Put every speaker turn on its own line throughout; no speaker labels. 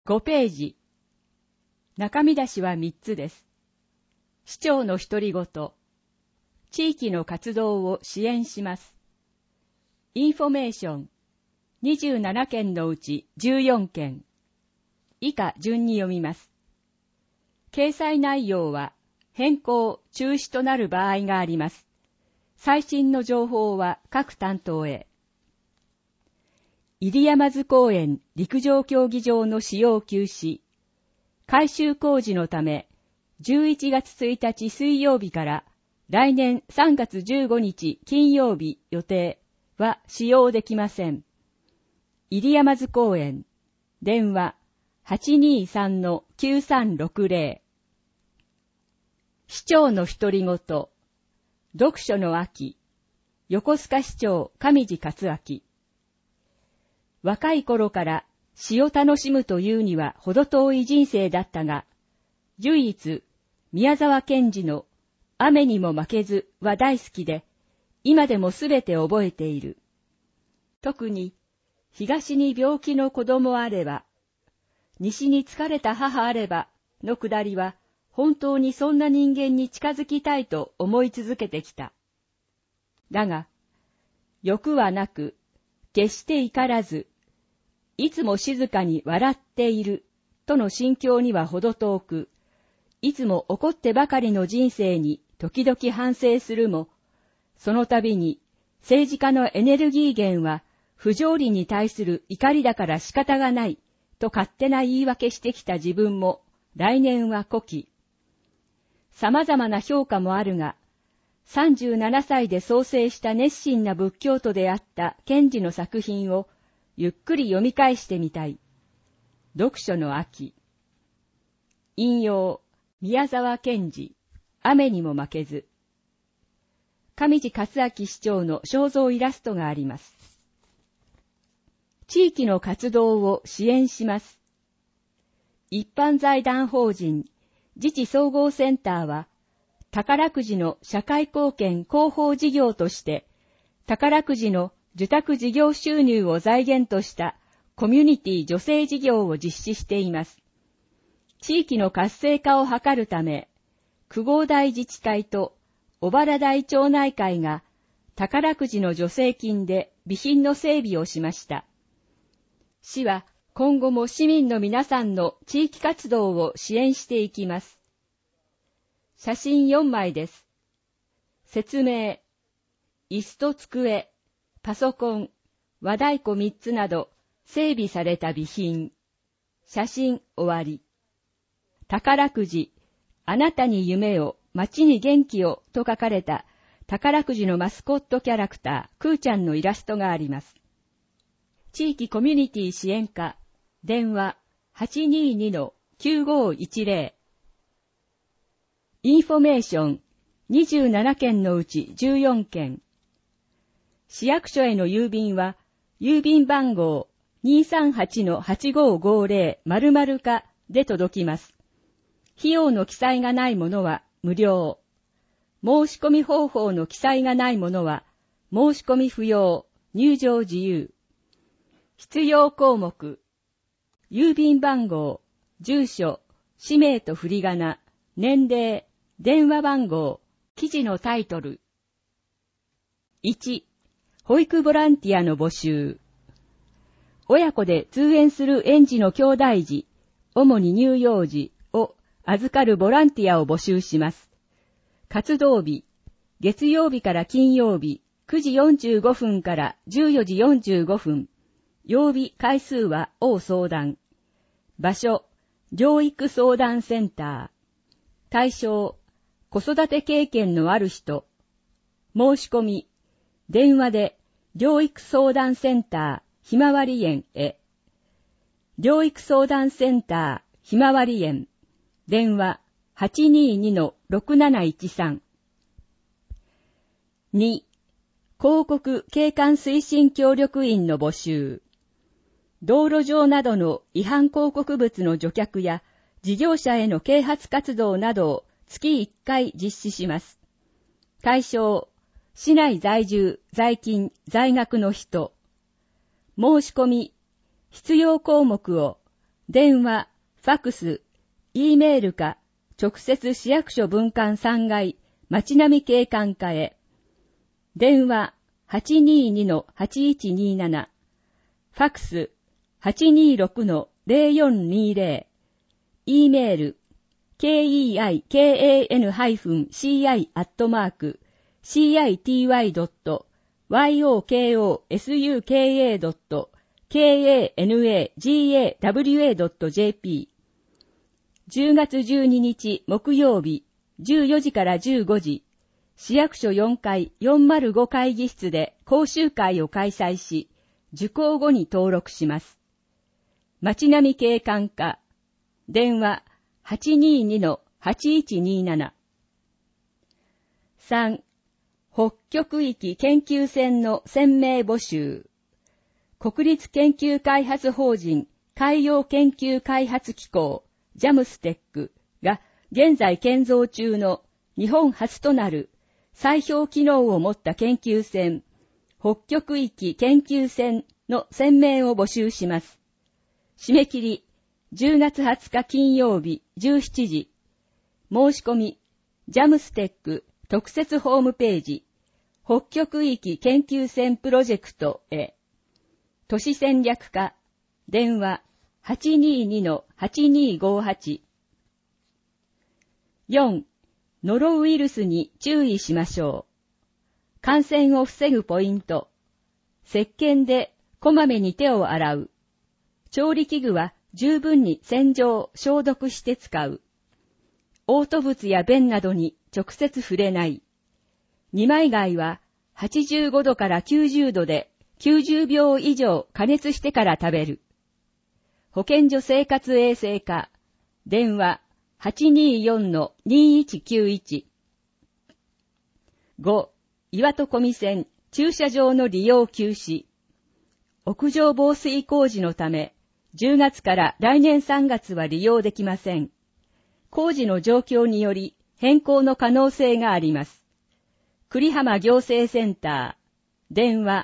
5ページ。中身出しは3つです。市長の独り言。地域の活動を支援します。インフォメーション。27件のうち14件。以下順に読みます。掲載内容は変更・中止となる場合があります。最新の情報は各担当へ。入山津公園陸上競技場の使用休止。改修工事のため、11月1日水曜日から来年3月15日金曜日予定は使用できません。入山津公園、電話 823-9360。市長の独り言、読書の秋、横須賀市長上地克明。若い頃から詩を楽しむというには程遠い人生だったが、唯一宮沢賢治の雨にも負けずは大好きで、今でもすべて覚えている。特に東に病気の子供あれば、西に疲れた母あればのくだりは、本当にそんな人間に近づきたいと思い続けてきた。だが、欲はなく、決して怒らず、いつも静かに笑っているとの心境には程遠く、いつも怒ってばかりの人生に時々反省するも、その度に政治家のエネルギー源は不条理に対する怒りだから仕方がないと勝手な言い訳してきた自分も来年は古希。様々な評価もあるが、37歳で創生した熱心な仏教徒であった賢治の作品をゆっくり読み返してみたい。読書の秋。引用、宮沢賢治、雨にも負けず。上地克明市長の肖像イラストがあります。地域の活動を支援します。一般財団法人自治総合センターは、宝くじの社会貢献広報事業として、宝くじの受託事業収入を財源としたコミュニティ助成事業を実施しています。地域の活性化を図るため、区合大自治体と小原台町内会が宝くじの助成金で備品の整備をしました。市は今後も市民の皆さんの地域活動を支援していきます。写真4枚です。説明、椅子と机、パソコン、和太鼓3つなど整備された備品。写真終わり。宝くじ、あなたに夢を、街に元気をと書かれた宝くじのマスコットキャラクター、クーちゃんのイラストがあります。地域コミュニティ支援課、電話 822-9510。インフォメーション、27件のうち14件。市役所への郵便は、郵便番号 238-8550 課で届きます。費用の記載がないものは無料。申し込み方法の記載がないものは、申し込み不要、入場自由。必要項目、郵便番号、住所、氏名と振り仮名、年齢、電話番号、記事のタイトル。1、保育ボランティアの募集。親子で通園する園児の兄弟児、主に乳幼児を預かるボランティアを募集します。活動日、月曜日から金曜日、9時45分から14時45分。曜日回数は応相談。場所、療育相談センター。対象、子育て経験のある人。申し込み、電話で療育相談センターひまわり園へ。療育相談センターひまわり園。電話 822-6713。2、広告景観推進協力員の募集。道路上などの違反広告物の除却や事業者への啓発活動などを月1回実施します。対象、市内在住、在勤、在学の人。申し込み、必要項目を電話、ファクス、Eメールか、直接市役所分館3階、町並景観課へ。電話、822-8127。ファクス、826-0420。Eメール、keikai-city@city.yokosuka.kanagawa.jp。 10月12日木曜日、14時から15時、市役所4階405会議室で講習会を開催し、受講後に登録します。町並景観課、電話 822-8127。3. 北極域研究船の船名募集。国立研究開発法人海洋研究開発機構ジャムステックが現在建造中の日本初となる砕氷機能を持った研究船、北極域研究船の船名を募集します。締め切り、10月20日金曜日17時。申し込み、ジャムステック特設ホームページ、北極域研究船プロジェクトへ。都市戦略課、電話 822-8258。4. ノロウイルスに注意しましょう。感染を防ぐポイント。石鹸でこまめに手を洗う。調理器具は十分に洗浄、消毒して使う。嘔吐物や便などに直接触れない。二枚貝は85度から90度で90秒以上加熱してから食べる。保健所生活衛生課、電話 824-2191。5. 岩戸小見線駐車場の利用休止。屋上防水工事のため、10月から来年3月は利用できません。工事の状況により変更の可能性があります。栗浜行政センター、電話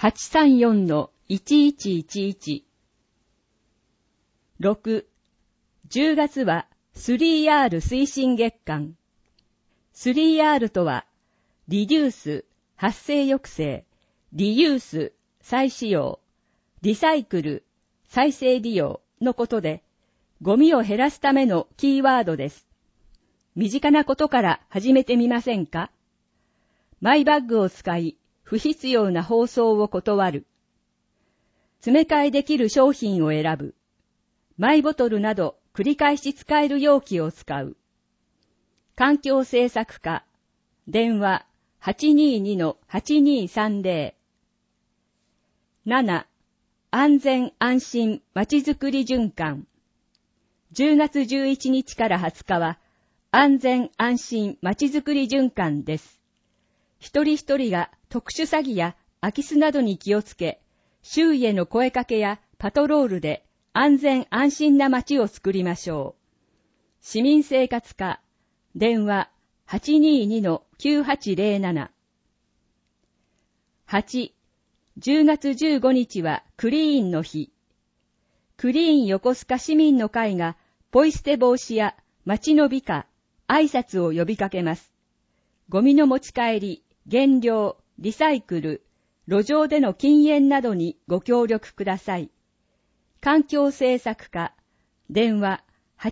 834-1111。6. 10月は 3R 推進月間。3R とは、リデュース、発生抑制、リユース、再使用、リサイクル、再生利用のことで、ゴミを減らすためのキーワードです。身近なことから始めてみませんか？マイバッグを使い、不必要な包装を断る。詰め替えできる商品を選ぶ。マイボトルなど繰り返し使える容器を使う。環境政策課、電話 822-8230。7. 安全安心まちづくり循環。10月11日から20日は安全安心まちづくり循環です。一人一人が特殊詐欺や空き巣などに気をつけ、周囲への声かけやパトロールで安全安心な街を作りましょう。市民生活課、電話 822-9807。8. 10月15日はクリーンの日。クリーン横須賀市民の会がポイ捨て防止や街の美化、挨拶を呼びかけます。ゴミの持ち帰り、減量、リサイクル、路上での禁煙などにご協力ください。環境政策課、電話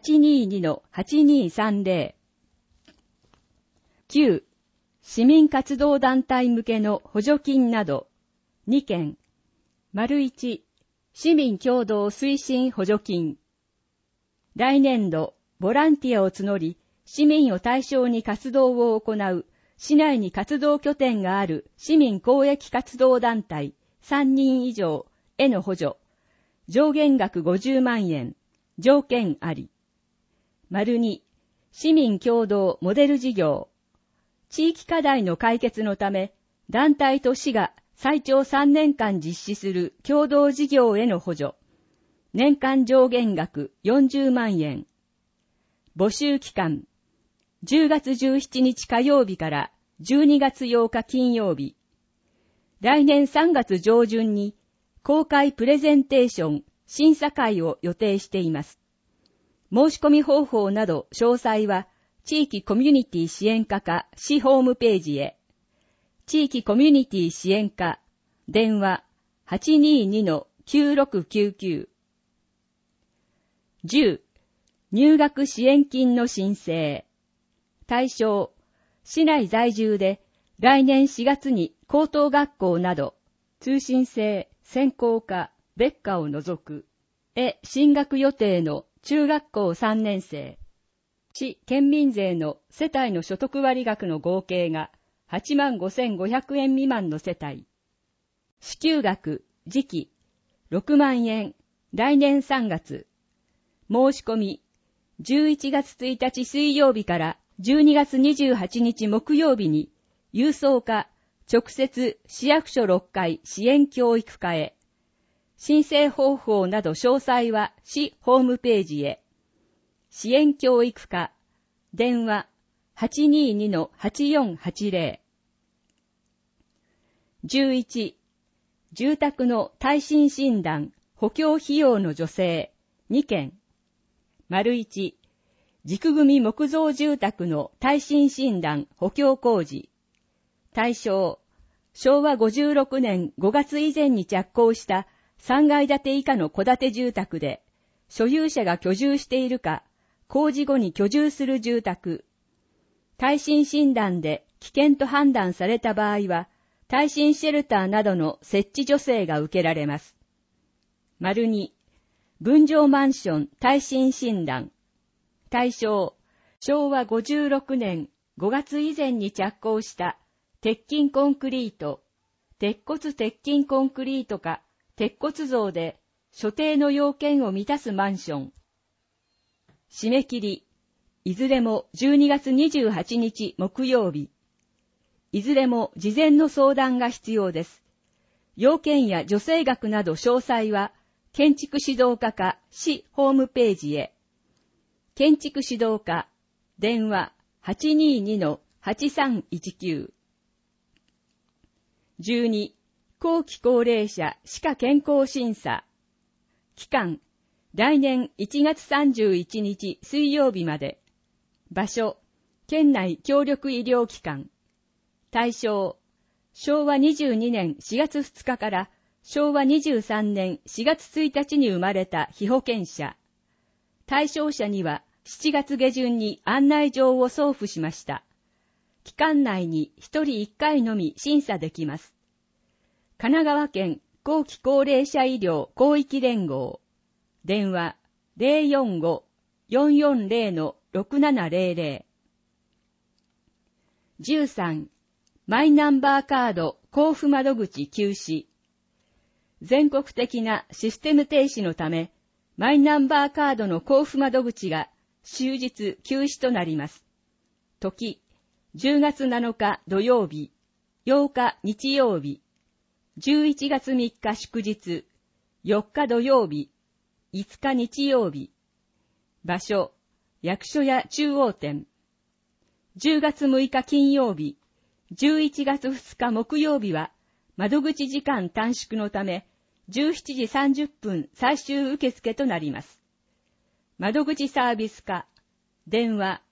822-8230。9. 市民活動団体向けの補助金など、2件。1、市民協同推進補助金。来年度、ボランティアを募り、市民を対象に活動を行う、市内に活動拠点がある市民公益活動団体3人以上への補助。上限額50万円。条件あり。2、市民協同モデル事業。地域課題の解決のため、団体と市が最長3年間実施する共同事業への補助。年間上限額40万円。募集期間。10月17日火曜日から12月8日金曜日。来年3月上旬に公開プレゼンテーション、 審査会を予定しています。申し込み方法など詳細は、地域コミュニティ支援課か市ホームページへ。地域コミュニティ支援課、電話 822-9699。10、入学支援金の申請。対象、市内在住で来年4月に高等学校など通信制、専攻科、別科を除くへ進学予定の中学校3年生。市県民税の世帯の所得割額の合計が85,500円未満の世帯。支給額、時期、6万円、来年3月。申し込み、11月1日水曜日から12月28日木曜日に、郵送か直接市役所6階支援教育課へ。申請方法など詳細は市ホームページへ。支援教育課、電話 822-8480。11、住宅の耐震診断、補強費用の助成、2件。丸1、軸組木造住宅の耐震診断、補強工事。対象、昭和56年5月以前に着工した3階建て以下の戸建て住宅で、所有者が居住しているか、工事後に居住する住宅。耐震診断で危険と判断された場合は、耐震シェルターなどの設置助成が受けられます。丸2、分譲マンション耐震診断。対象、昭和56年5月以前に着工した鉄筋コンクリート、鉄骨鉄筋コンクリートか鉄骨造で所定の要件を満たすマンション。締め切り、いずれも12月28日木曜日。いずれも事前の相談が必要です。要件や助成額など詳細は、建築指導課か市ホームページへ。建築指導課、電話 822-8319。12、後期高齢者歯科健康審査。期間、来年1月31日水曜日まで。場所、県内協力医療機関。対象、昭和22年4月2日から昭和23年4月1日に生まれた被保険者。対象者には7月下旬に案内状を送付しました。期間内に1人1回のみ審査できます。神奈川県後期高齢者医療広域連合。電話 045-440-6700。13、マイナンバーカード交付窓口休止。全国的なシステム停止のため、マイナンバーカードの交付窓口が終日休止となります。時、10月7日土曜日、8日日曜日、11月3日祝日、4日土曜日、5日日曜日。場所、役所や中央店。10月6日金曜日、11月2日木曜日は、窓口時間短縮のため、17時30分最終受付となります。窓口サービス課、電話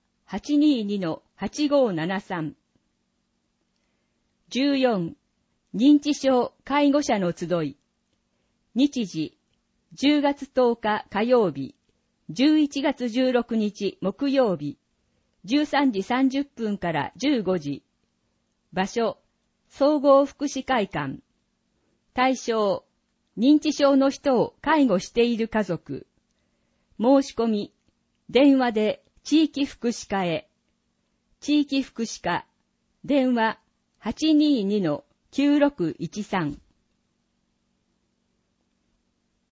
822-8573。14、認知症介護者の集い。日時、10月10日火曜日、11月16日木曜日、13時30分から15時。場所、総合福祉会館。対象、認知症の人を介護している家族。申し込み、電話で地域福祉課へ。地域福祉課、電話 822-9613。